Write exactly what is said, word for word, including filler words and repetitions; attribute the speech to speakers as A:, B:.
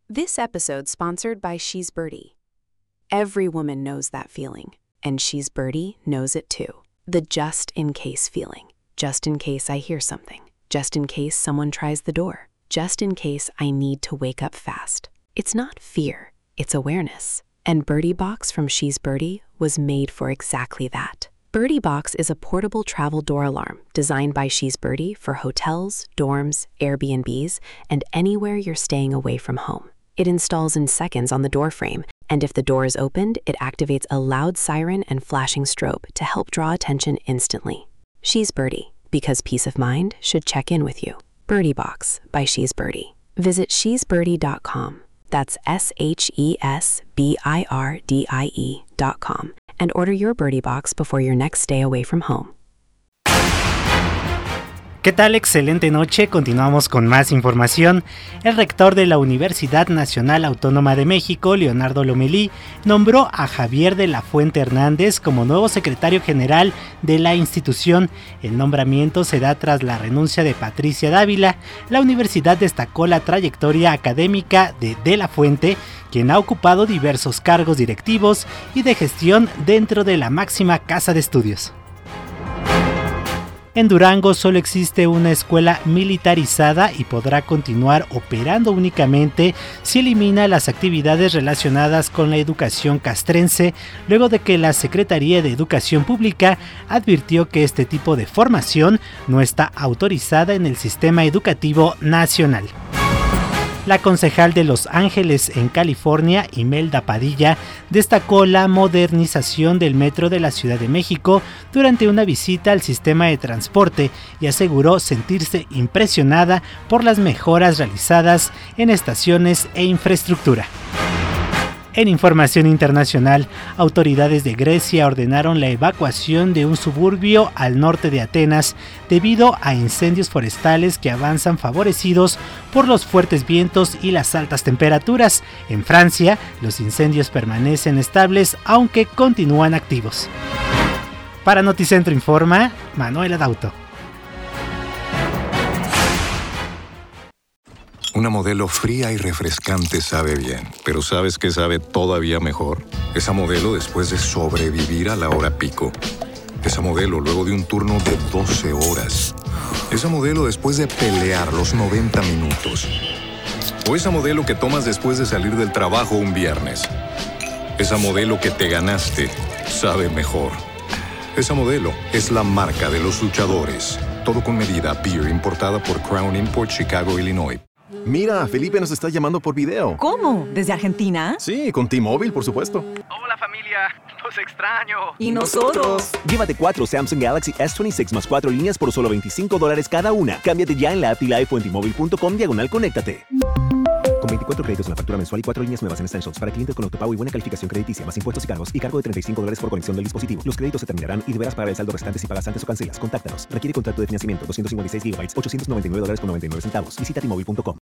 A: This episode sponsored by She's Birdie. Every woman knows that feeling, and She's Birdie knows it too. The just-in-case feeling. Just in case I hear something. Just in case someone tries the door. Just in case I need to wake up fast. It's not fear, it's awareness. And Birdie Box from She's Birdie was made for exactly that. Birdie Box is a portable travel door alarm designed by She's Birdie for hotels, dorms, Airbnbs, and anywhere you're staying away from home. It installs in seconds on the door frame, and if the door is opened, it activates a loud siren and flashing strobe to help draw attention instantly. She's Birdie, because peace of mind should check in with you. Birdie Box by She's Birdie. Visit she's birdie dot com. That's S H E S B I R D I E dot com. And order your Birdie Box before your next stay away from home.
B: ¿Qué tal? Excelente noche, continuamos con más información. El rector de la Universidad Nacional Autónoma de México, Leonardo Lomelí, nombró a Javier de la Fuente Hernández como nuevo secretario general de la institución. El nombramiento se da tras la renuncia de Patricia Dávila. La universidad destacó la trayectoria académica de De la Fuente, quien ha ocupado diversos cargos directivos y de gestión dentro de la máxima casa de estudios. En Durango solo existe una escuela militarizada y podrá continuar operando únicamente si elimina las actividades relacionadas con la educación castrense, luego de que la Secretaría de Educación Pública advirtió que este tipo de formación no está autorizada en el sistema educativo nacional. La concejal de Los Ángeles en California, Imelda Padilla, destacó la modernización del metro de la Ciudad de México durante una visita al sistema de transporte y aseguró sentirse impresionada por las mejoras realizadas en estaciones e infraestructura. En información internacional, autoridades de Grecia ordenaron la evacuación de un suburbio al norte de Atenas debido a incendios forestales que avanzan favorecidos por los fuertes vientos y las altas temperaturas. En Francia, los incendios permanecen estables aunque continúan activos. Para Noticentro Informa, Manuel Adauto.
C: Una Modelo fría y refrescante sabe bien, pero ¿sabes qué sabe todavía mejor? Esa Modelo después de sobrevivir a la hora pico. Esa Modelo luego de un turno de doce horas. Esa Modelo después de pelear los noventa minutos. O esa Modelo que tomas después de salir del trabajo un viernes. Esa Modelo que te ganaste sabe mejor. Esa Modelo es la marca de los luchadores. Todo con medida. Beer importada por Crown Import, Chicago, Illinois.
D: Mira, Felipe nos está llamando por video.
E: ¿Cómo? ¿Desde Argentina?
D: Sí, con T-Mobile, por supuesto.
F: Hola familia, los extraño.
E: ¿Y nosotros?
G: Llévate cuatro Samsung Galaxy S veintiséis más cuatro líneas por solo veinticinco dólares cada una. Cámbiate ya en la app T-Life o en T-Mobile punto com diagonal conéctate. Con veinticuatro créditos en la factura mensual y cuatro líneas nuevas en Essentials para clientes con autopago y buena calificación crediticia, más impuestos y cargos y cargo de treinta y cinco dólares por conexión del dispositivo. Los créditos se terminarán y deberás pagar el saldo restante si pagas antes o cancelas. Contáctanos. Requiere contrato de financiamiento doscientos cincuenta y seis gigabytes, ochocientos noventa y nueve dólares con noventa y nueve centavos. Visita T Mobile punto com.